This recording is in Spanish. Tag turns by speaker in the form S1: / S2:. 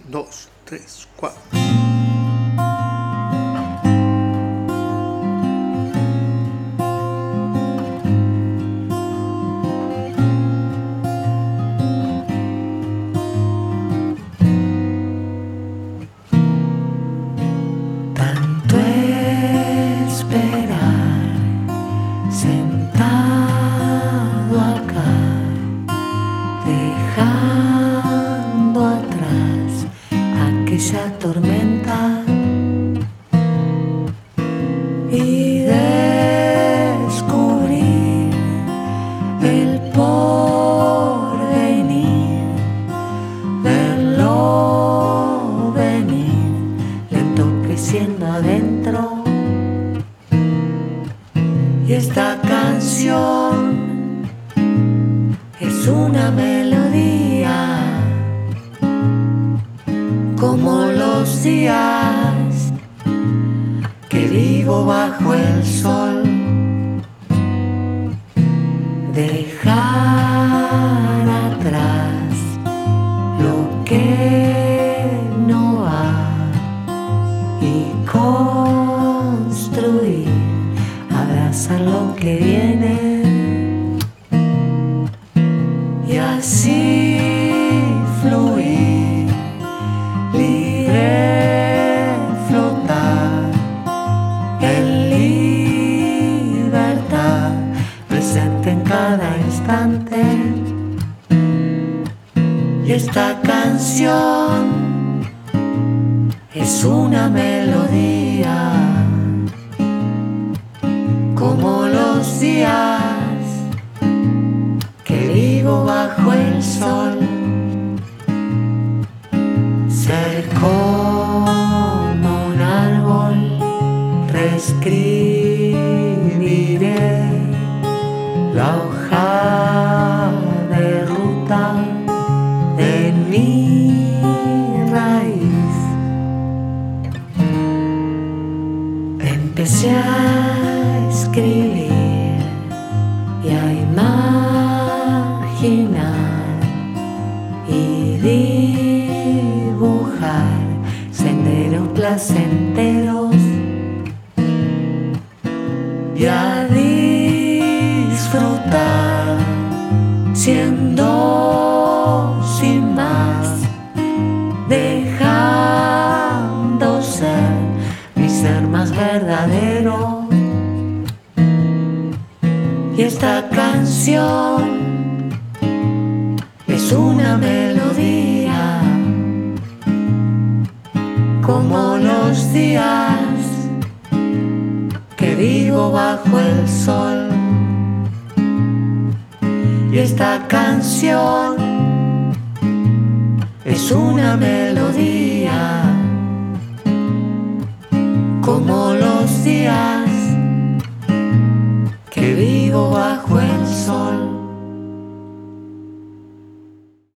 S1: 2, 3, 4.
S2: Tanto esperar sentado acá, dejando atrás aquella tormenta y descubrir el porvenir, verlo venir, lento creciendo adentro. Y esta canción es una melodía, como los días que vivo bajo el sol. Dejar atrás lo que no va y construir, abrazar lo que viene y así fluir, libre flotar en libertad, presente en cada instante. Y esta canción es una melodía, como los días que vivo bajo el sol. Ser como un árbol, reescribiré la hoja de ruta de mi raíz. Empecé a escribir y a imaginar y dibujar senderos placenteros y a disfrutar siendo sin más, dejando ser mi ser más verdadero. Y esta canción es una melodía, como los días que vivo bajo el sol. Y esta canción es una melodía, como los días que vivo bajo el sol.